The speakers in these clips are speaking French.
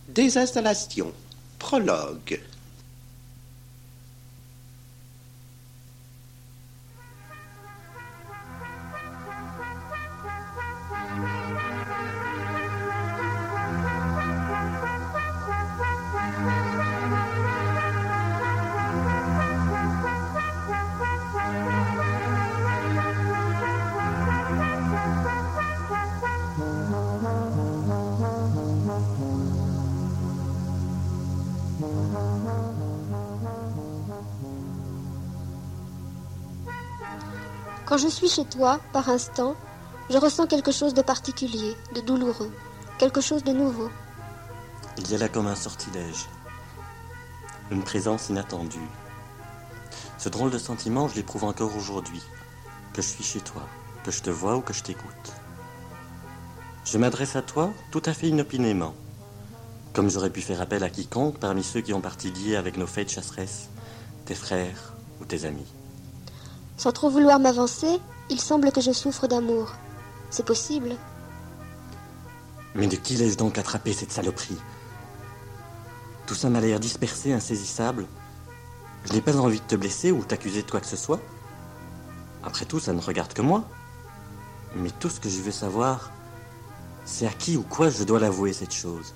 Désinstallation. Prologue. Quand je suis chez toi, par instant, je ressens quelque chose de particulier, de douloureux, quelque chose de nouveau. Il y a là comme un sortilège, une présence inattendue. Ce drôle de sentiment, je l'éprouve encore aujourd'hui, que je suis chez toi, que je te vois ou que je t'écoute. Je m'adresse à toi tout à fait inopinément, comme j'aurais pu faire appel à quiconque parmi ceux qui ont partie liée avec nos fêtes chasseresses, tes frères ou tes amis. Sans trop vouloir m'avancer, il semble que je souffre d'amour. C'est possible. Mais de qui l'ai-je donc attrapé cette saloperie? Tout ça m'a l'air dispersé, insaisissable. Je n'ai pas envie de te blesser ou t'accuser de quoi que ce soit. Après tout, ça ne regarde que moi. Mais tout ce que je veux savoir, c'est à qui ou quoi je dois l'avouer cette chose.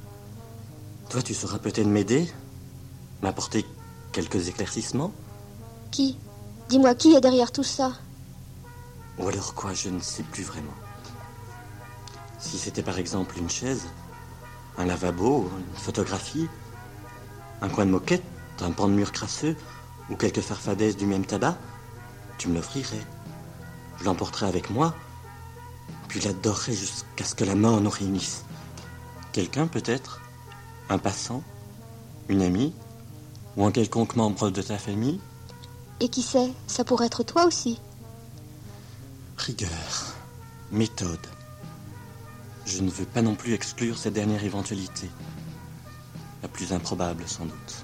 Toi, tu sauras peut-être m'aider, m'apporter quelques éclaircissements. Qui? Dis-moi, qui est derrière tout ça? Ou alors quoi, je ne sais plus vraiment. Si c'était par exemple une chaise, un lavabo, une photographie, un coin de moquette, un pan de mur crasseux, ou quelques farfadaises du même tabac, tu me l'offrirais. Je l'emporterais avec moi, puis l'adorerais jusqu'à ce que la mort nous réunisse. Quelqu'un peut-être? Un passant? Une amie? Ou un quelconque membre de ta famille? Et qui sait, ça pourrait être toi aussi. Rigueur, méthode. Je ne veux pas non plus exclure cette dernière éventualité. La plus improbable, sans doute.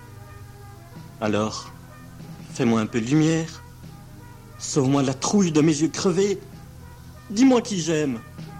Alors, fais-moi un peu de lumière. Sauve-moi la trouille de mes yeux crevés. Dis-moi qui j'aime.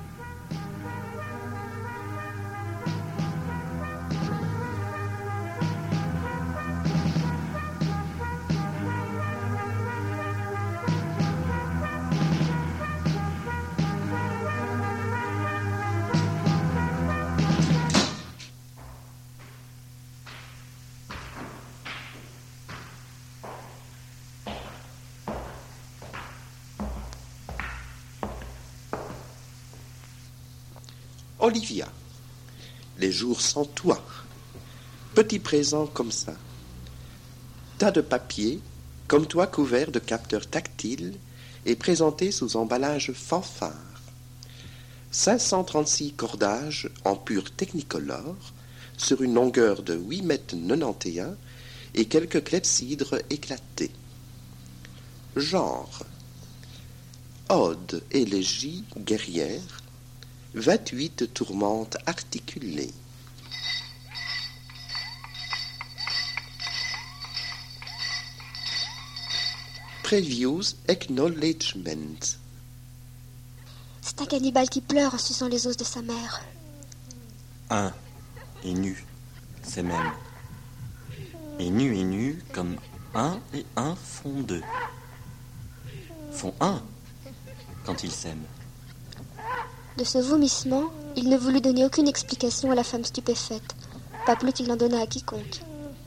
Olivia, les jours sans toi. Petit présent comme ça. Tas de papier, comme toi couvert de capteurs tactiles et présenté sous emballage fanfare. 536 cordages en pur technicolore sur une longueur de 8 mètres 91 et quelques clepsydres éclatés. Genre: ode, élégie guerrière, 28 tourmentes articulées. Previews Acknowledgement. C'est un cannibale qui pleure en suçant les os de sa mère. Un et nu, c'est même. Et nu, comme un et un font deux. Font un quand ils s'aiment. De ce vomissement, il ne voulut donner aucune explication à la femme stupéfaite, pas plus qu'il n'en donna à quiconque.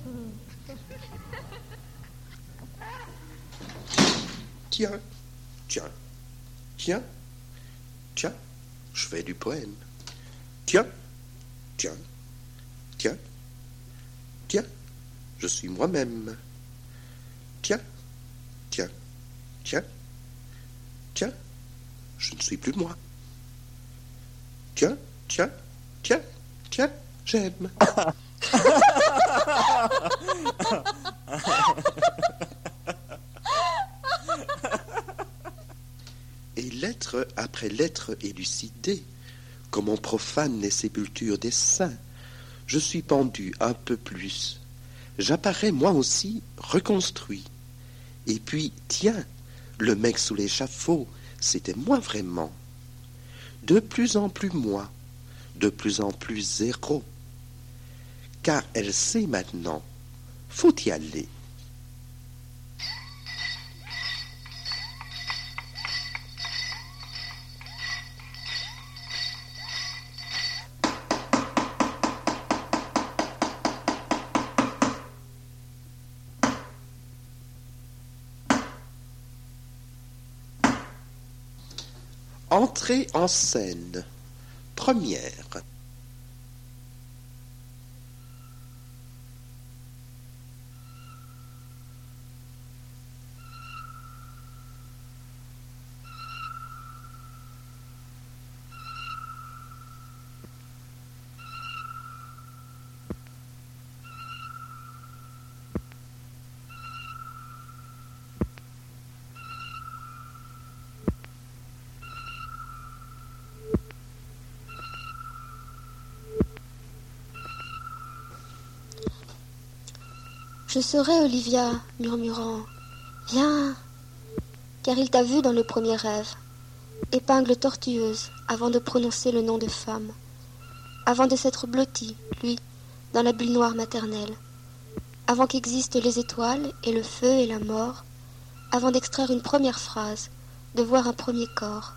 Tiens, je fais du poème. Tiens, je suis moi-même. Tiens, je ne suis plus moi. Tiens, j'aime. Et lettre après lettre élucidée, comme on profane les sépultures des saints, je suis pendu un peu plus. J'apparais moi aussi reconstruit. Et puis, tiens, le mec sous l'échafaud, c'était moi vraiment. De plus en plus moi, de plus en plus zéro. car elle sait maintenant. Faut y aller. Entrée en scène. Première. Je serai Olivia, murmurant « Viens !» car il t'a vue dans le premier rêve, épingle tortueuse, avant de prononcer le nom de femme, avant de s'être blotti, lui, dans la bulle noire maternelle, avant qu'existent les étoiles et le feu et la mort, avant d'extraire une première phrase, de voir un premier corps.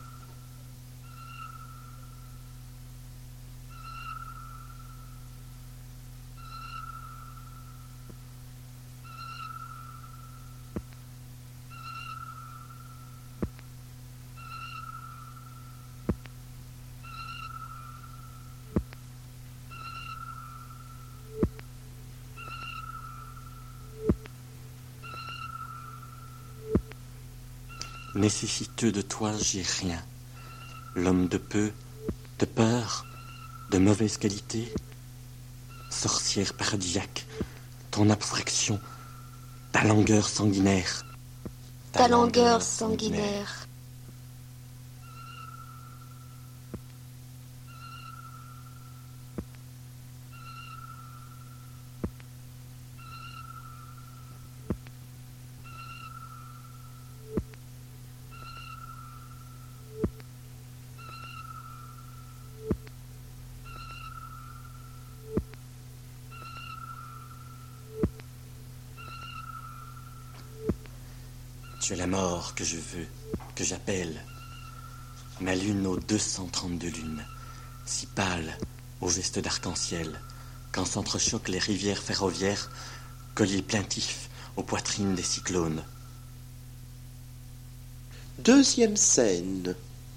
Nécessiteux de toi, j'ai rien. L'homme de peu, de peur, de mauvaise qualité. Sorcière paradisiaque, ton abstraction, ta langueur sanguinaire. Ta langueur sanguinaire. Tu es la mort que je veux, que j'appelle. Ma lune aux 232 lunes, si pâle, au geste d'arc-en-ciel, quand s'entrechoquent les rivières ferroviaires, colliers plaintifs aux poitrines des cyclones. Deuxième scène.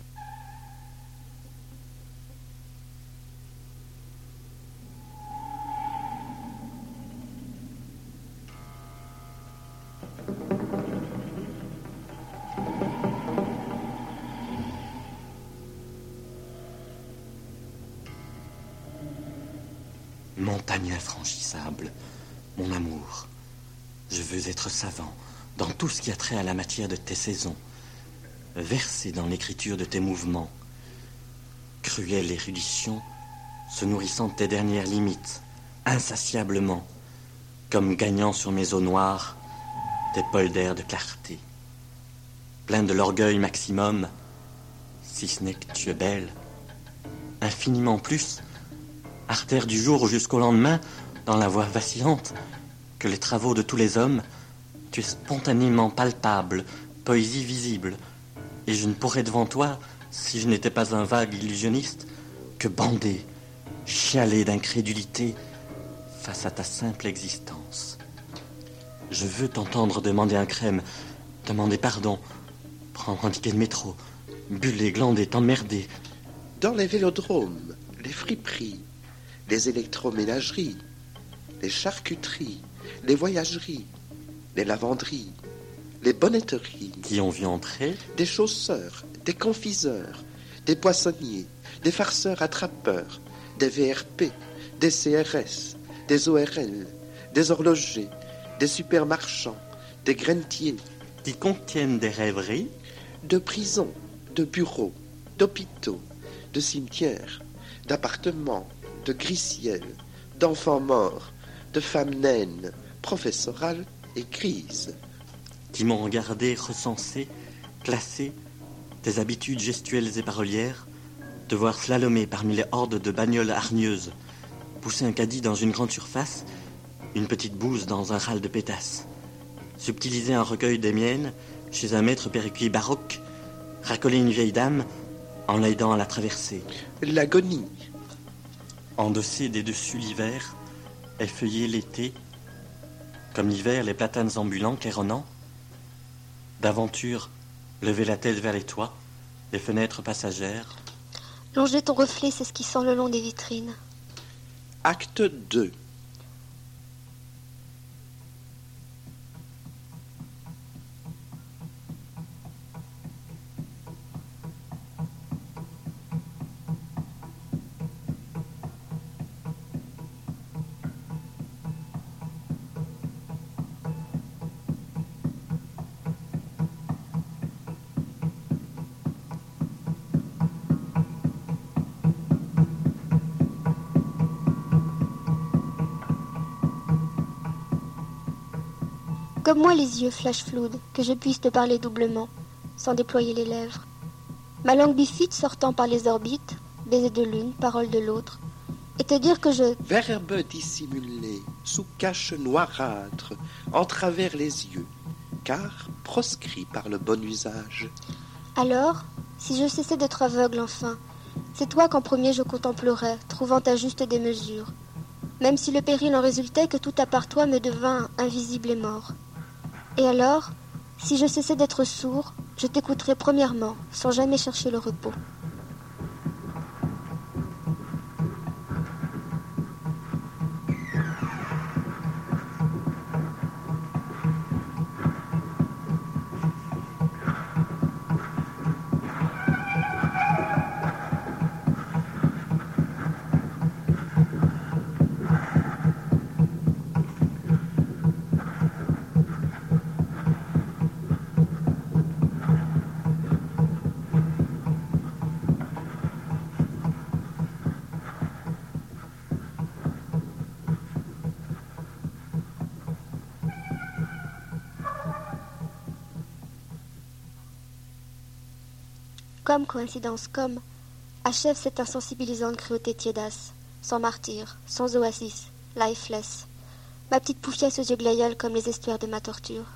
Montagne infranchissable, mon amour, je veux être savant dans tout ce qui a trait à la matière de tes saisons, versé dans l'écriture de tes mouvements, cruelle érudition, se nourrissant de tes dernières limites, insatiablement, comme gagnant sur mes eaux noires tes polders de clarté, plein de l'orgueil maximum, si ce n'est que tu es belle, infiniment plus, artère du jour jusqu'au lendemain, dans la voie vacillante, que les travaux de tous les hommes, tu es spontanément palpable, poésie visible, et je ne pourrais devant toi, si je n'étais pas un vague illusionniste, que bander, chialer d'incrédulité face à ta simple existence. Je veux t'entendre demander un crème, demander pardon, prendre un ticket de métro, buller, glander, t'emmerder. Dans les vélodromes, les friperies, les électroménageries, les charcuteries, les voyageries, les lavanderies, les bonnetteries. Qui ont vu entrer des chausseurs, des confiseurs, des poissonniers, des farceurs attrapeurs, des VRP, des CRS, des ORL, des horlogers, des supermarchands, des grainetiers. Qui contiennent des rêveries, de prisons, de bureaux, d'hôpitaux, de cimetières, d'appartements, de gris-ciel, d'enfants morts, de femmes naines, professorales et grises. qui m'ont regardé, recensé, classé, tes habitudes gestuelles et parolières, te voir slalomer parmi les hordes de bagnoles hargneuses, pousser un caddie dans une grande surface, une petite bouse dans un râle de pétasse. Subtiliser un recueil des miennes chez un maître perruquier baroque, racoler une vieille dame en l'aidant à la traverser. L'agonie. Endosser des dessus l'hiver, effeuiller l'été, comme l'hiver les platanes ambulants quéronnants. D'aventure, lever la tête vers les toits, les fenêtres passagères. Longer ton reflet s'esquissant le long des vitrines. Acte 2. Comme moi les yeux flash floudes, que je puisse te parler doublement, sans déployer les lèvres. Ma langue bifide sortant par les orbites, baiser de l'une, parole de l'autre, et te dire que je... Verbe dissimulé, sous cache noirâtre, en travers les yeux, car proscrit par le bon usage. Alors, si je cessais d'être aveugle enfin, c'est toi qu'en premier je contemplerais, trouvant ta juste démesure, même si le péril en résultait que tout à part toi me devint invisible et mort. Et alors, si je cessais d'être sourd, je t'écouterais premièrement, sans jamais chercher le repos. Comme coïncidence, comme achève cette insensibilisante cruauté tiédasse, sans martyr, sans oasis, lifeless, ma petite poufiasse aux yeux glaïeuls comme les estuaires de ma torture.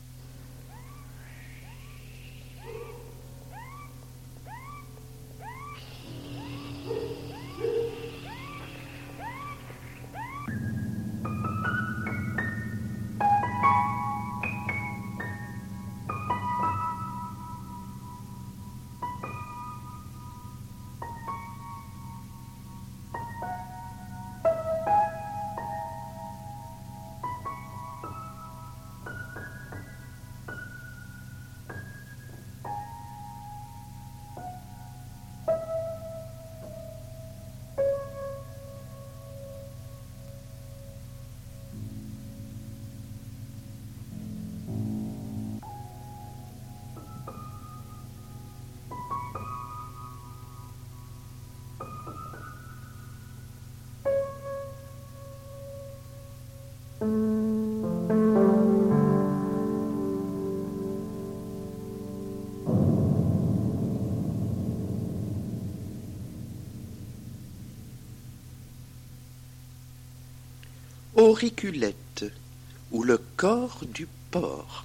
Auriculette, ou le corps du porc.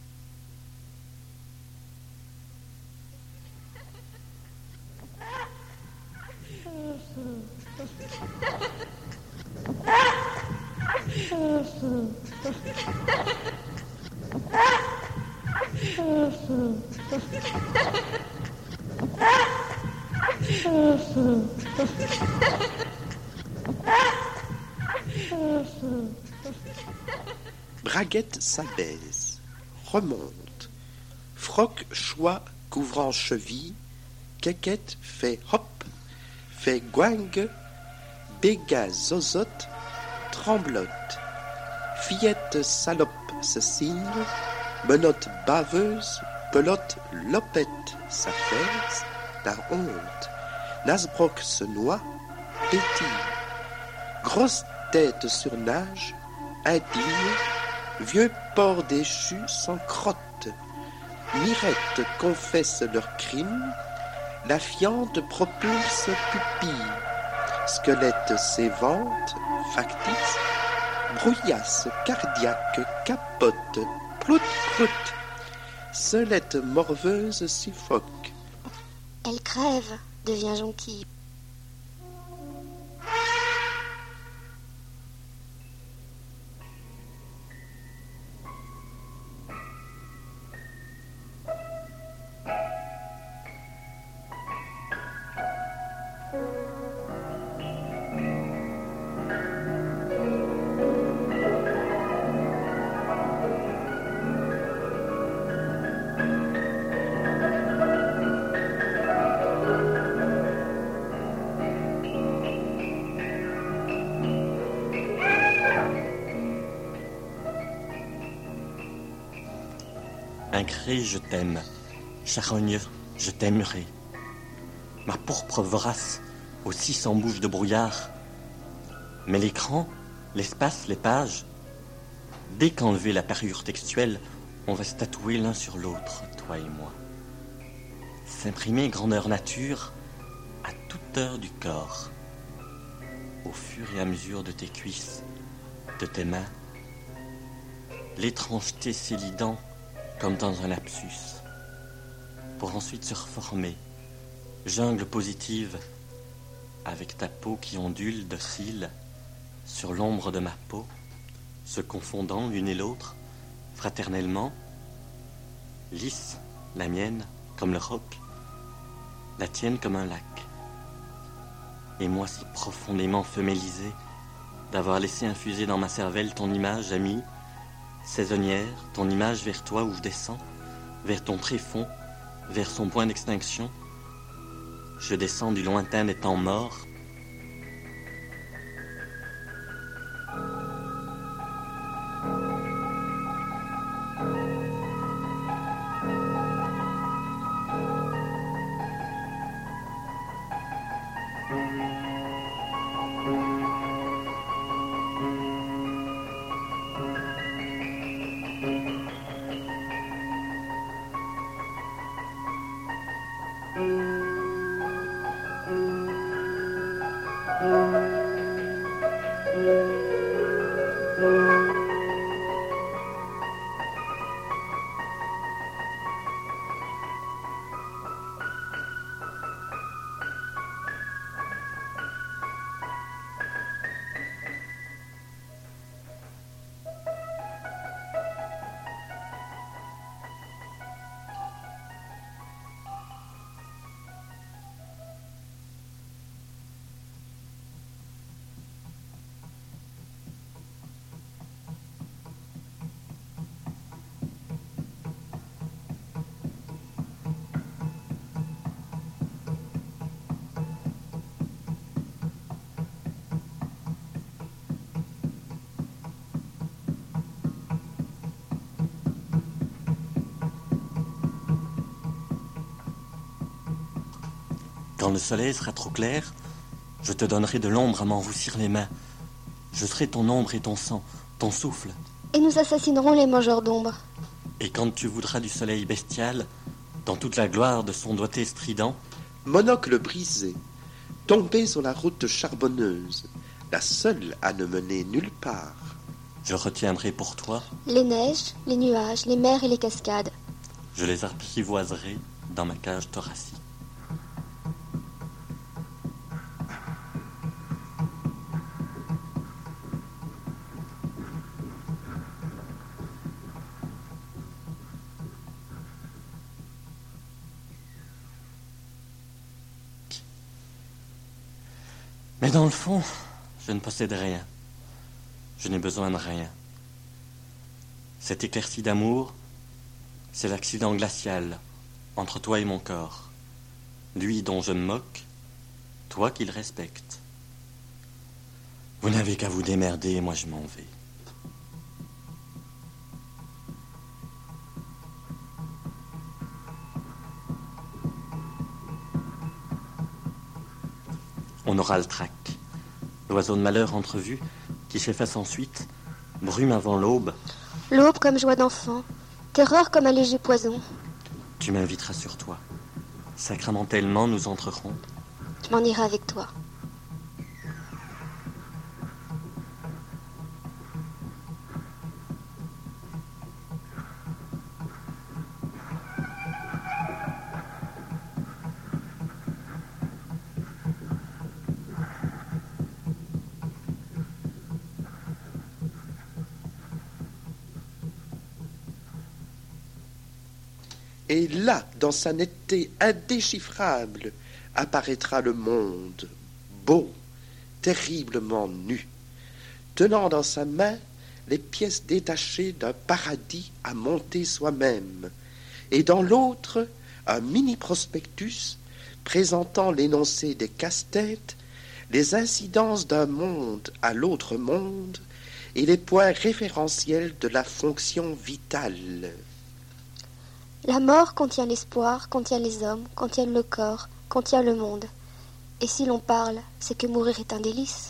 Braguette s'abaisse, remonte, froc choix couvrant cheville, quéquette fait hop, fait guingue, béga zozote, tremblote, fillette salope se signe, menotte baveuse, pelote lopette s'affaisse, par honte, Nasbrock se noie, pétille, grosse tête surnage, indigne, vieux porc déchu sans crotte, mirettes confessent leur crime, la fiente propulse pupille, squelette sévente, factice, brouillasse, cardiaque, capote, prout-prout, selette morveuse suffoque. Elle crève, devient jonquille. Incré, je t'aime. Charogne, je t'aimerai. Ma pourpre vorace, aussi sans bouche de brouillard. Mais l'écran, l'espace, les pages, dès qu'enlever la parure textuelle, on va se tatouer l'un sur l'autre, toi et moi. S'imprimer grandeur nature à toute heure du corps. Au fur et à mesure de tes cuisses, de tes mains, l'étrangeté s'élidant comme dans un lapsus, pour ensuite se reformer, jungle positive, avec ta peau qui ondule docile sur l'ombre de ma peau, se confondant l'une et l'autre, fraternellement, lisse, la mienne, comme le roc, la tienne comme un lac, et moi si profondément femélisé, d'avoir laissé infuser dans ma cervelle ton image, amie, saisonnière, ton image vers toi où je descends, vers ton tréfonds, vers son point d'extinction. Je descends du lointain des temps morts. Quand le soleil sera trop clair, je te donnerai de l'ombre à m'enroussir les mains. Je serai ton ombre et ton sang, ton souffle. Et nous assassinerons les mangeurs d'ombre. Et quand tu voudras du soleil bestial, dans toute la gloire de son doigté strident, Monocle brisé, tombé sur la route charbonneuse, la seule à ne mener nulle part. je retiendrai pour toi, Les neiges, les nuages, les mers et les cascades. je les apprivoiserai dans ma cage thoracique. Mais dans le fond, je ne possède rien. Je n'ai besoin de rien. Cette éclaircie d'amour, c'est l'accident glacial entre toi et mon corps. Lui dont je me moque, toi qu'il respecte. Vous n'avez qu'à vous démerder, moi je m'en vais. On aura le trac. L'oiseau de malheur entrevu, qui s'efface ensuite, brume avant l'aube. L'aube comme joie d'enfant, terreur comme un léger poison. Tu m'inviteras sur toi. Sacramentellement, nous entrerons. Je m'en irai avec toi. Et là, dans sa netteté indéchiffrable, apparaîtra le monde, beau, terriblement nu, tenant dans sa main les pièces détachées d'un paradis à monter soi-même, et dans l'autre, un mini-prospectus présentant l'énoncé des casse-têtes, les incidences d'un monde à l'autre monde et les points référentiels de la fonction vitale. La mort contient l'espoir, contient les hommes, contient le corps, contient le monde. Et si l'on parle, c'est que mourir est un délice.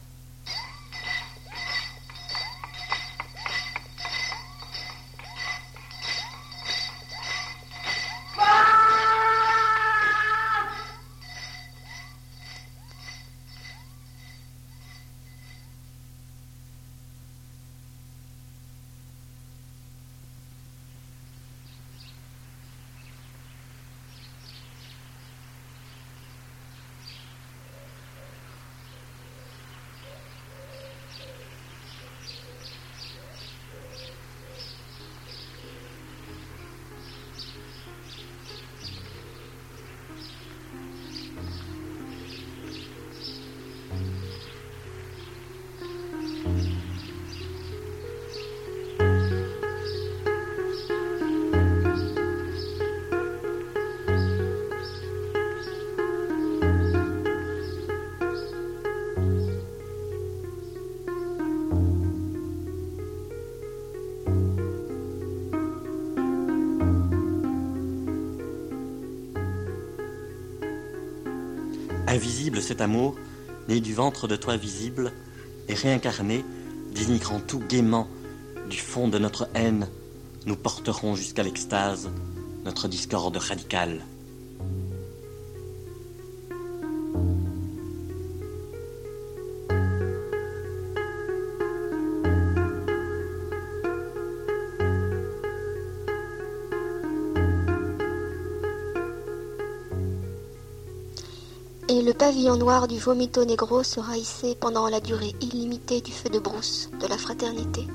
Invisible cet amour, né du ventre de toi visible, et réincarné, dénigrant tout gaiement, du fond de notre haine, nous porterons jusqu'à l'extase notre discorde radicale. Et le pavillon noir du vomito negro sera hissé pendant la durée illimitée du feu de brousse de la fraternité.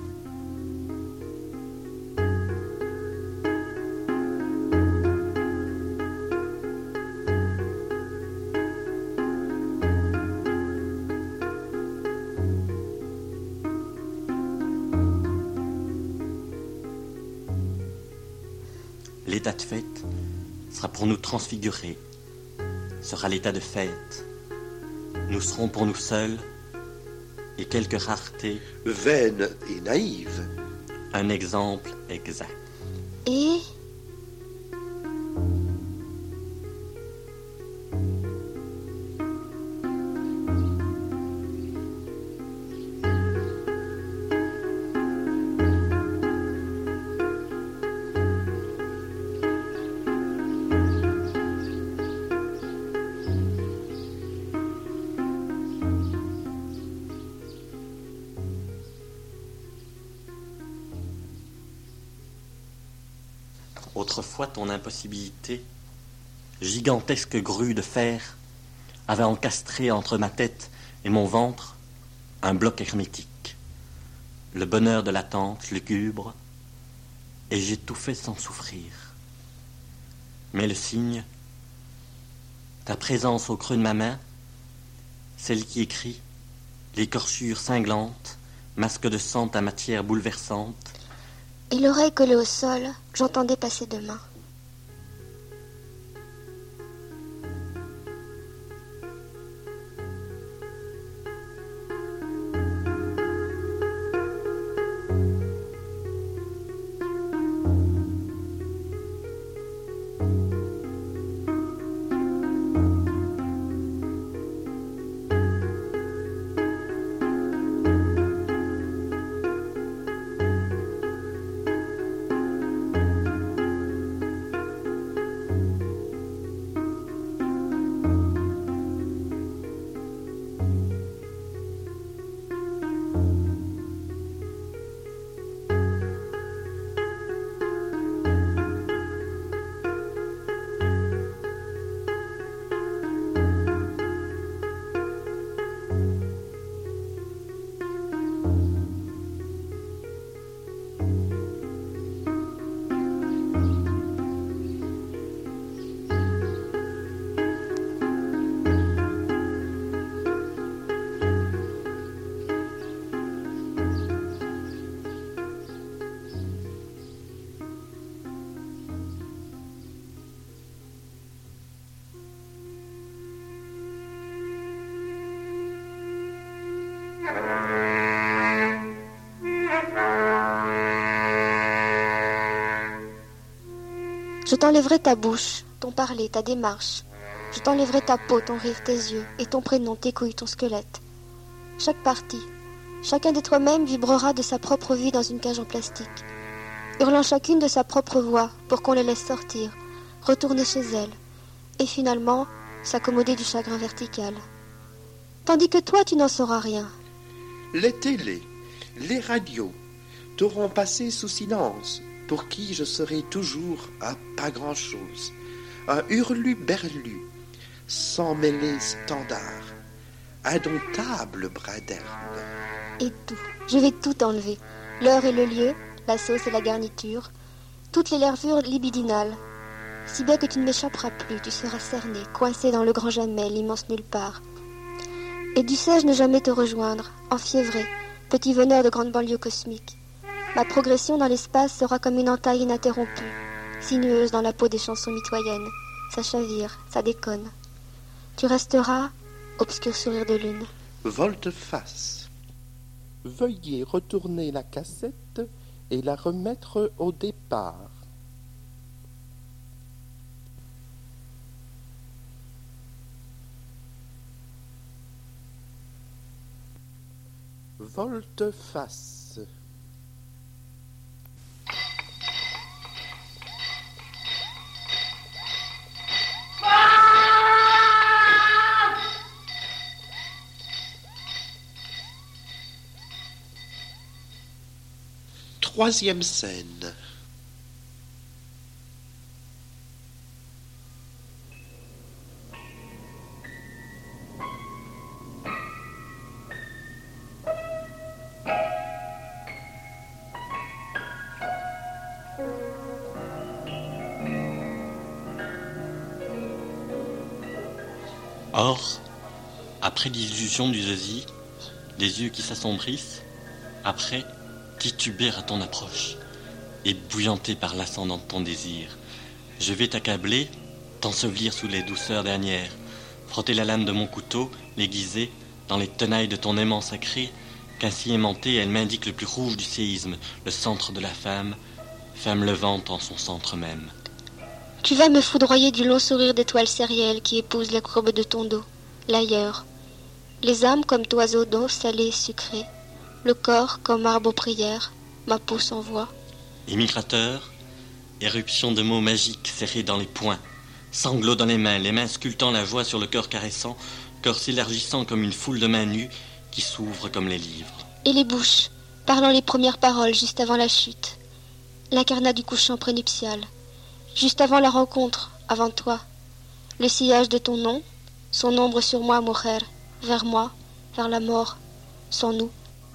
L'état de fête sera pour nous transfiguré, sera l'état de fête. Nous serons pour nous seuls, et quelques raretés, Vaine et naïve. un exemple exact. Et Autrefois, ton impossibilité, gigantesque grue de fer, avait encastré entre ma tête et mon ventre un bloc hermétique, le bonheur de l'attente lugubre, et j'étouffais sans souffrir. Mais le signe, ta présence au creux de ma main, celle qui écrit, l'écorchure cinglante, masque de sang ta matière bouleversante, et l'oreille collée au sol, j'entendais passer de main. t'enlèverai ta bouche, ton parler, ta démarche. Je t'enlèverai ta peau, ton rire, tes yeux, et ton prénom, tes couilles, ton squelette. Chaque partie, chacun de toi-même vibrera de sa propre vie dans une cage en plastique, hurlant chacune de sa propre voix pour qu'on les laisse sortir, retourner chez elle, et finalement s'accommoder du chagrin vertical. Tandis que toi, tu n'en sauras rien. Les télés, les radios t'auront passé sous silence, pour qui je serai toujours un pas grand-chose, un hurlu-berlu, sans mêler standard, indomptable bras d'herbe. Et tout, je vais tout enlever. L'heure et le lieu, la sauce et la garniture, toutes les nervures libidinales, si bien que tu ne m'échapperas plus, tu seras cerné, coincé dans le grand jamais, l'immense nulle part. Et dussé-je ne jamais te rejoindre, enfiévré, petit veneur de grande banlieue cosmique. Ma progression dans l'espace sera comme une entaille ininterrompue, sinueuse dans la peau des chansons mitoyennes. Ça chavire, ça déconne. Tu resteras, obscur sourire de lune. Volte-face. Veuillez retourner la cassette et la remettre au départ. Volte-face. Troisième scène. Or, après l'illusion du zizi, les yeux qui s'assombrissent, après tituber à ton approche, ébouillanté par l'ascendant de ton désir, je vais t'accabler, t'ensevelir sous les douceurs dernières, frotter la lame de mon couteau, l'aiguiser, dans les tenailles de ton aimant sacré, qu'ainsi aimantée, elle m'indique le plus rouge du séisme, le centre de la femme, femme levante en son centre même. Tu vas me foudroyer du long sourire d'étoiles sérielles qui épouse la courbe de ton dos, l'ailleurs. Les âmes comme d'oiseaux d'eau salée et sucrée, le corps comme arbre aux prières, ma peau sans voix. Émigrateur, éruption de mots magiques serrés dans les poings, sanglots dans les mains sculptant la voix sur le cœur caressant, corps s'élargissant comme une foule de mains nues qui s'ouvrent comme les livres. Et les bouches, parlant les premières paroles juste avant la chute, l'incarnat du couchant prénuptial, juste avant la rencontre, avant toi, le sillage de ton nom, son ombre sur moi, mujer, vers moi, vers la mort, sans nous.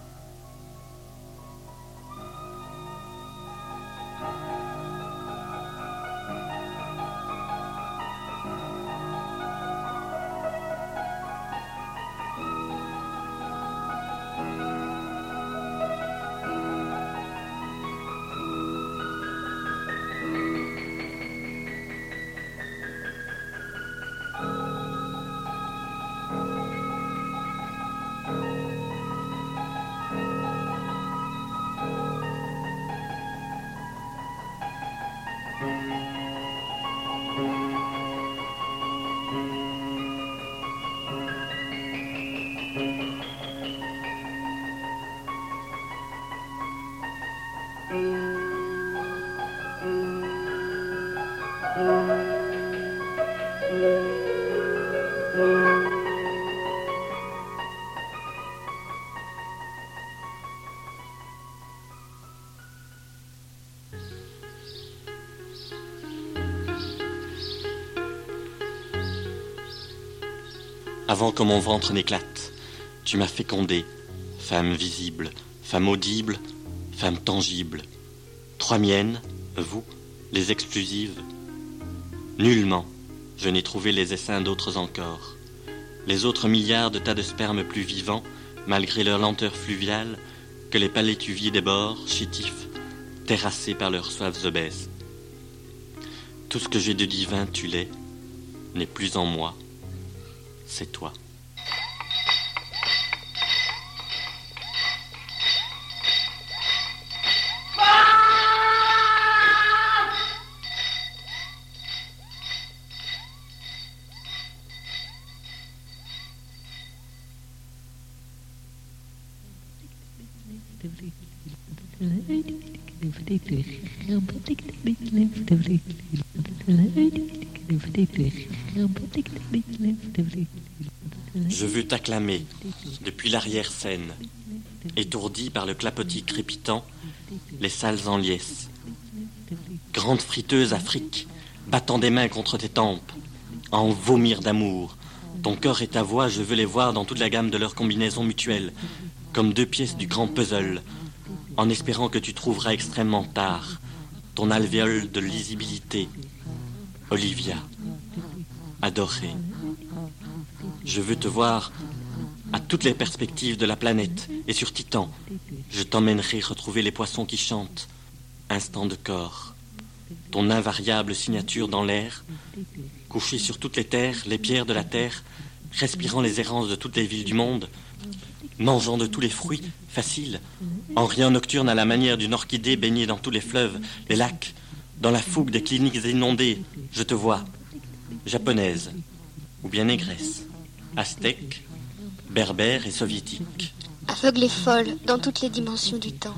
Avant que mon ventre n'éclate, tu m'as fécondé, femme visible, femme audible, femme tangible. Trois miennes, vous, les exclusives. Nullement, je n'ai trouvé les essaims d'autres encore. Les autres milliards de tas de sperme plus vivants, malgré leur lenteur fluviale, que les palétuviers des bords, chétifs, terrassés par leurs soifs obèses. Tout ce que j'ai de divin, tu l'es, n'est plus en moi. C'est toi. Je veux t'acclamer depuis l'arrière-scène, étourdi par le clapotis crépitant, les salles en liesse. Grande friteuse Afrique, battant des mains contre tes tempes, à en vomir d'amour. Ton cœur et ta voix, je veux les voir dans toute la gamme de leurs combinaisons mutuelles, comme deux pièces du grand puzzle, en espérant que tu trouveras extrêmement tard ton alvéole de lisibilité. Olivia, adorée, je veux te voir à toutes les perspectives de la planète et sur Titan. Je t'emmènerai retrouver les poissons qui chantent, instant de corps, ton invariable signature dans l'air, couché sur toutes les terres, les pierres de la terre, respirant les errances de toutes les villes du monde, mangeant de tous les fruits, faciles, en riant nocturne à la manière d'une orchidée baignée dans tous les fleuves, les lacs, dans la fougue des cliniques inondées, je te vois, japonaise, ou bien négresse, aztèque, berbère et soviétique. Aveugle et folle dans toutes les dimensions du temps.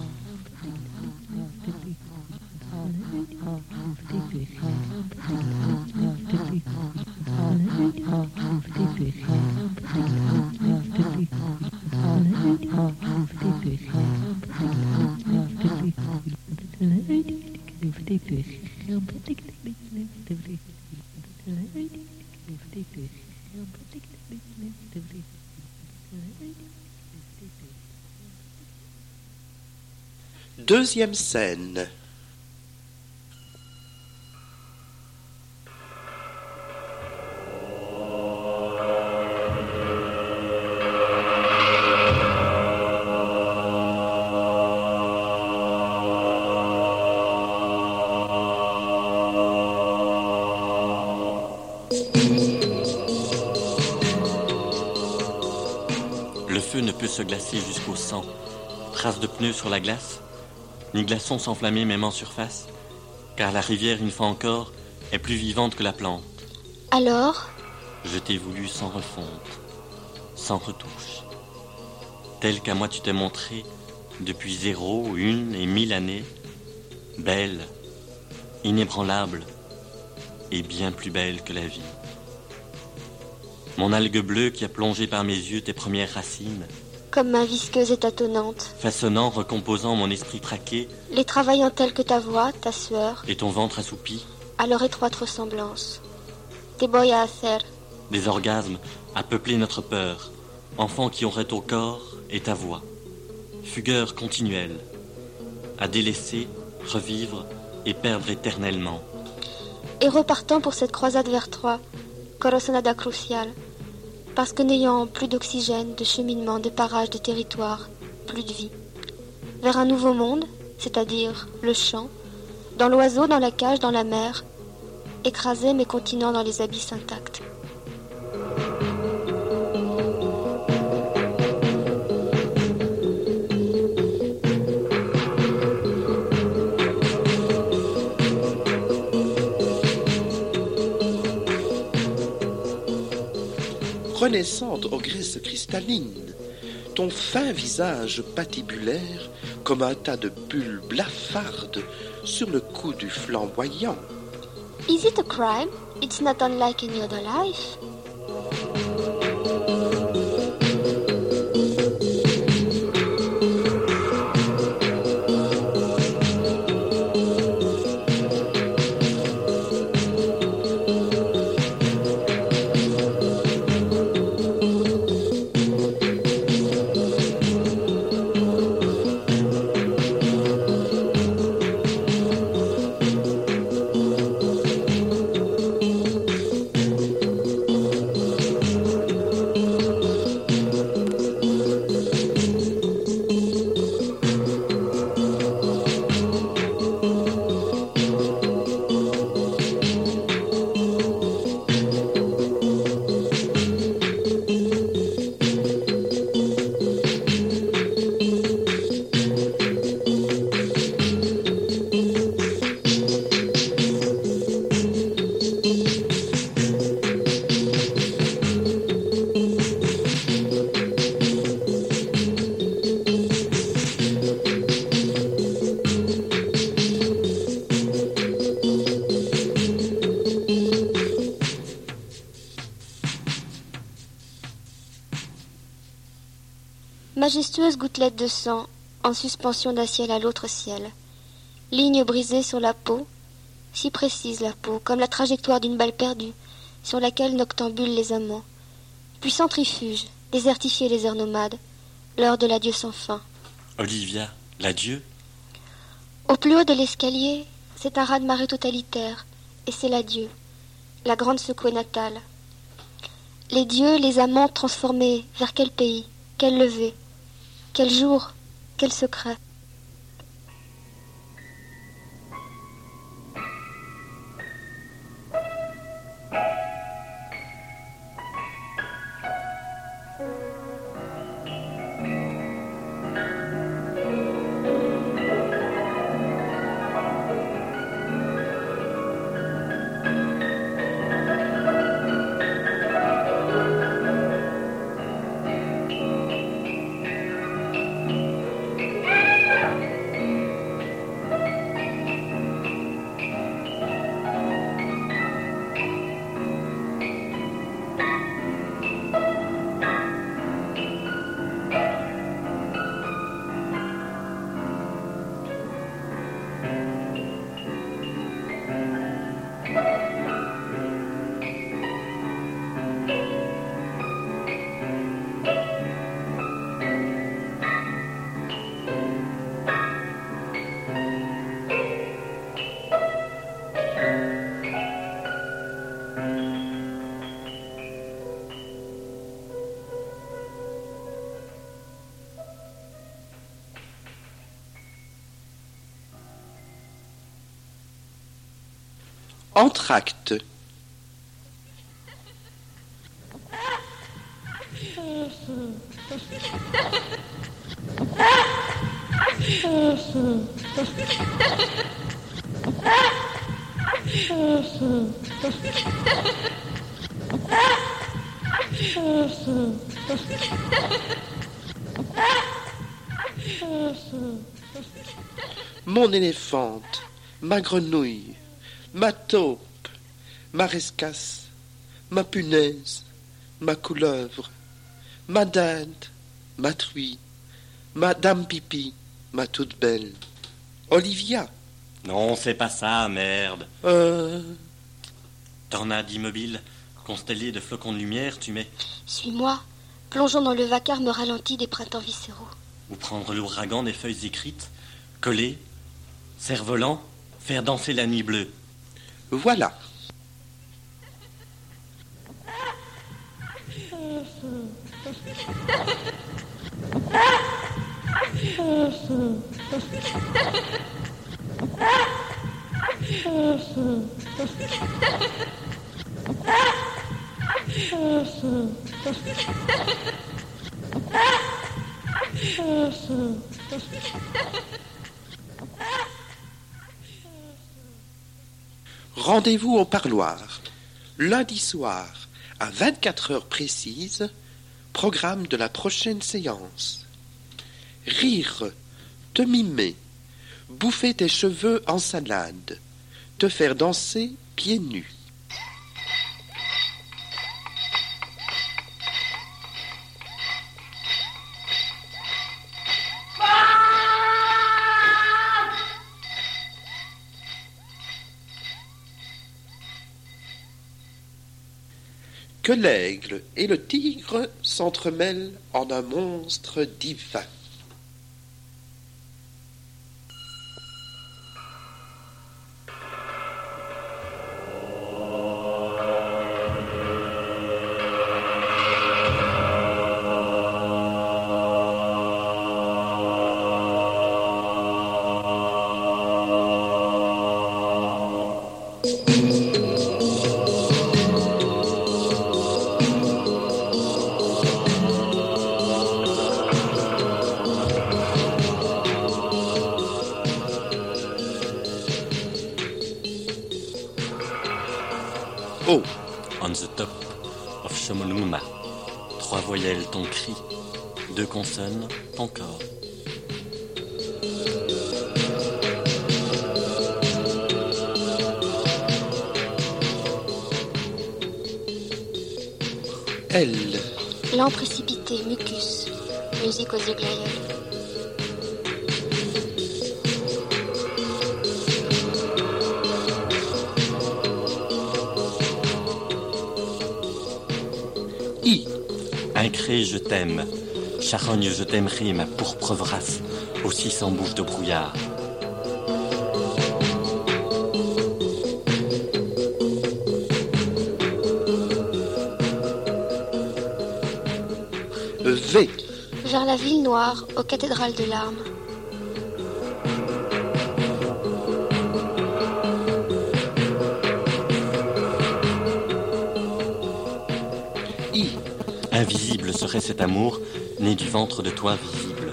Deuxième scène. Le feu ne peut se glacer jusqu'au sang. Traces de pneus sur la glace, ni glaçons s'enflammer même en surface, car la rivière, une fois encore, est plus vivante que la plante. Alors, Je t'ai voulu sans refonte, sans retouche, tel qu'à moi tu t'es montré depuis 0, 1 et 1000 années, belle, inébranlable et bien plus belle que la vie. Mon algue bleue qui a plongé par mes yeux tes premières racines, comme main visqueuse et tâtonnante, façonnant, recomposant mon esprit traqué les travaillant tels que ta voix, ta sueur, et ton ventre assoupi, à leur étroite ressemblance. Te voy a hacer, des orgasmes à peupler notre peur, enfants qui auraient ton corps et ta voix, fugueur continuelle, à délaisser, revivre et perdre éternellement. et repartant pour cette croisade vers toi, Corazonada cruciale, parce que n'ayant plus d'oxygène, de cheminement, de parages, de territoire, plus de vie. Vers un nouveau monde, c'est-à-dire le champ, dans l'oiseau, dans la cage, dans la mer, écrasé mais continuant dans les abysses intacts. Renaissante aux graisses cristallines, ton fin visage patibulaire comme un tas de bulles blafardes sur le cou du flamboyant. Is it a crime? It's not unlike any other life. Majestueuse gouttelette de sang, en suspension d'un ciel à l'autre ciel. Ligne brisée sur la peau, si précise la peau, comme la trajectoire d'une balle perdue, sur laquelle noctambulent les amants. Puis centrifuge, désertifier les heures nomades, l'heure de l'adieu sans fin. Olivia, l'adieu? Au plus haut de l'escalier, c'est un raz-de-marée totalitaire, et c'est l'adieu, la grande secouée natale. Les dieux, les amants transformés, vers quel pays, quelle levée, quel jour, quel secret. Entr'acte. Mon éléphante, ma grenouille, ma taupe, ma rescasse, ma punaise, ma couleuvre, ma dinde, ma truie, ma dame pipi, ma toute belle. Olivia. Non, c'est pas ça, merde. Tornade immobile, constellée de flocons de lumière, tu mets. Suis-moi, plongeons dans le vacarme ralenti des printemps viscéraux. Ou prendre l'ouragan des feuilles écrites, coller, cerf-volant, faire danser la nuit bleue. Voilà. Rendez-vous au parloir, lundi soir, à 24 heures précises, programme de la prochaine séance. Rire, te mimer, bouffer tes cheveux en salade, te faire danser pieds nus. Que l'aigle et le tigre s'entremêlent en un monstre divin. Oh, On the top of Shomolungma. 3 voyelles, ton cri. 2 consonnes, ton corps. elle, Lent précipité, mucus. Musique aux yeux glaïeuls. Incré, je t'aime. Charogne, je t'aimerai, ma pourpre vrasse, aussi sans bouche de brouillard. V. Vers la ville noire, aux cathédrales de larmes. I. Invisible serait cet amour, né du ventre de toi visible.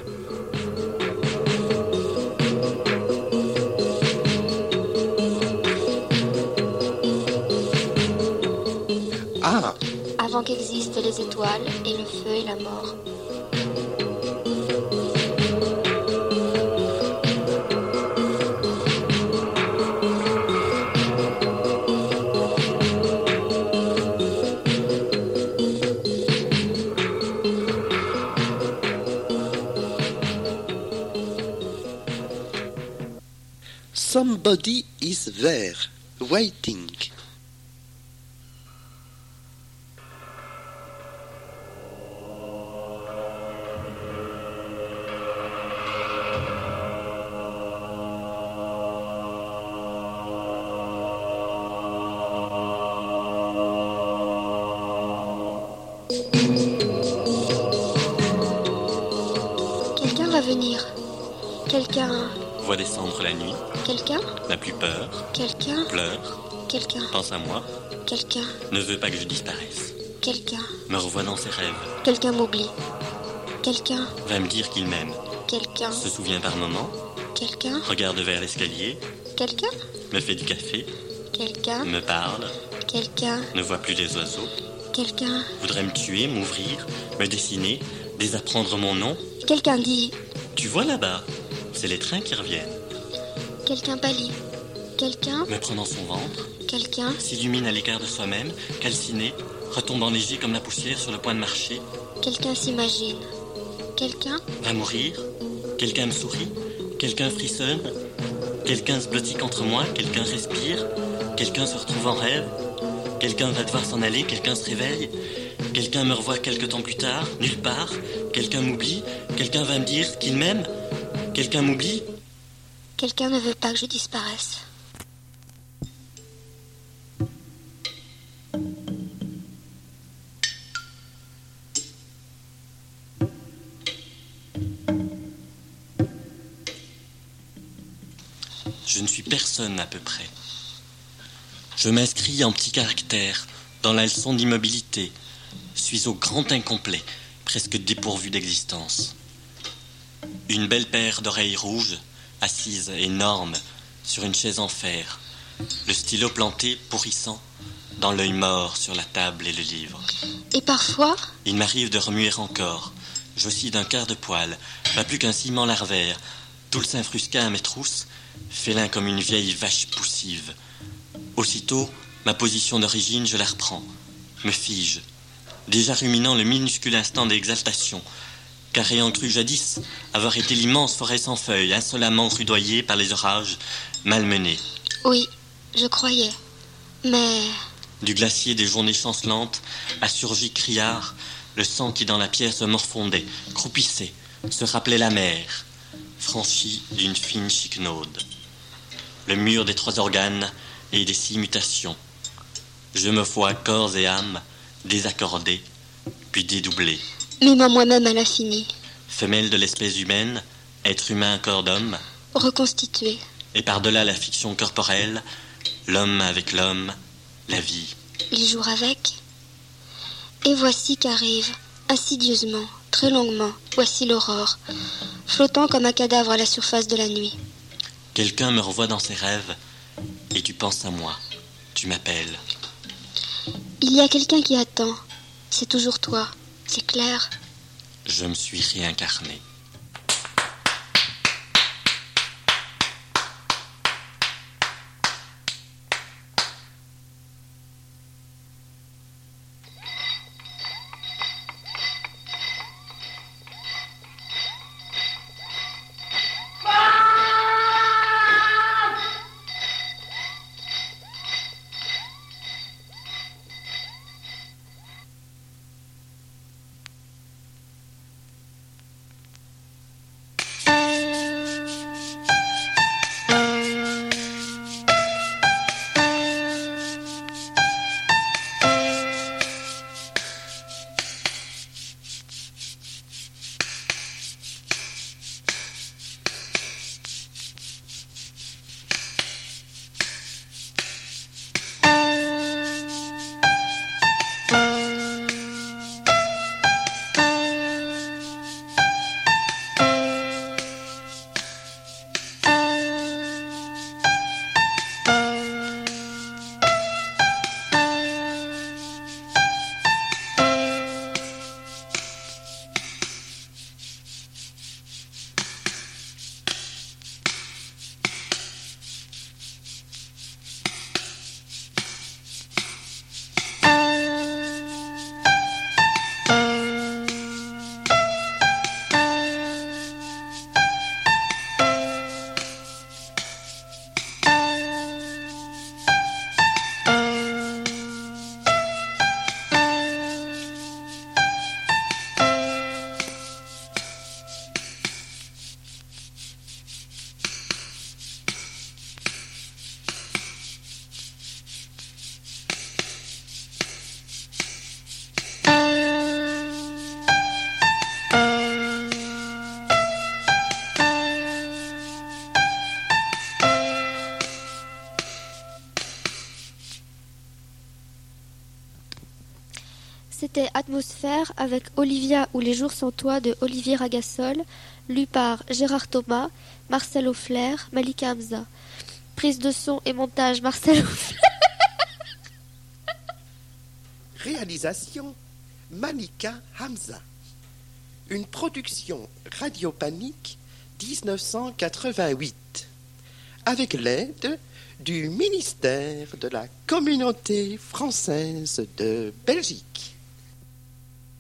A. Avant qu'existent les étoiles et le feu et la mort. Somebody is there, waiting. Quelqu'un va venir. Quelqu'un. Vois descendre la nuit, Quelqu'un. n'a plus peur, Quelqu'un. pleure, Quelqu'un. pense à moi, Quelqu'un. ne veut pas que je disparaisse. Quelqu'un. Me revoit dans ses rêves, Quelqu'un m'oublie. Quelqu'un. va me dire qu'il m'aime, Quelqu'un. se souvient par moments, Quelqu'un. regarde vers l'escalier, Quelqu'un. me fait du café, Quelqu'un. me parle, Quelqu'un. ne voit plus les oiseaux, Quelqu'un. voudrait me tuer, m'ouvrir, me dessiner, désapprendre mon nom. Quelqu'un dit. Tu vois là-bas, c'est les trains qui reviennent. Quelqu'un pâlit. Quelqu'un. Me prenant son ventre, Quelqu'un. s'illumine à l'écart de soi-même, calciné, retombant léger comme la poussière sur le point de marcher, Quelqu'un s'imagine. Quelqu'un. va mourir, quelqu'un me sourit, quelqu'un frissonne, quelqu'un se blottit contre moi, quelqu'un respire, quelqu'un se retrouve en rêve, quelqu'un va devoir s'en aller, quelqu'un se réveille, quelqu'un me revoit quelque temps plus tard, nulle part, quelqu'un m'oublie, quelqu'un va me dire qu'il m'aime, quelqu'un m'oublie. Quelqu'un ne veut pas que je disparaisse. Je ne suis personne à peu près. Je m'inscris en petits caractères dans la leçon d'immobilité, suis au grand incomplet, presque dépourvu d'existence. Une belle paire d'oreilles rouges, assise énorme sur une chaise en fer, le stylo planté, pourrissant, dans l'œil mort sur la table et le livre. Et parfois, Il m'arrive de remuer encore, j'oscille d'un quart de poil, pas plus qu'un ciment larvaire, tout le sein frusquin à mes trousses, félin comme une vieille vache poussive. Aussitôt, ma position d'origine, je la reprends, me fige, déjà ruminant le minuscule instant d'exaltation, car ayant cru jadis avoir été l'immense forêt sans feuilles, insolemment rudoyée par les orages, malmenée. oui, je croyais. Mais Du glacier des journées chancelantes a surgi criard, le sang qui dans la pierre se morfondait, croupissait, se rappelait la mer, franchi d'une fine chiquenaude. Le mur des 3 organes et des 6 mutations. Je me vois corps et âme désaccordés, puis dédoublés. m'aimant moi-même à l'infini, Femelle de l'espèce humaine, être humain corps d'homme, reconstitué. et par-delà la fiction corporelle, l'homme avec l'homme, la vie. Les jours avec. Et voici qu'arrive, insidieusement, très longuement, voici l'aurore, flottant comme un cadavre à la surface de la nuit. Quelqu'un me revoit dans ses rêves, et tu penses à moi, tu m'appelles. Il y a quelqu'un qui attend. C'est toujours toi, c'est clair. Je me suis réincarné. C'était Atmosphère avec Olivia ou Les jours sans toi de Olivier Ragassol, lu par Gérard Thomas, Marcel Auffler, Malika Hamza. Prise de son et montage Marcel Auffler. Réalisation Malika Hamza. Une production Radio Panique 1988 avec l'aide du ministère de la Communauté française de Belgique.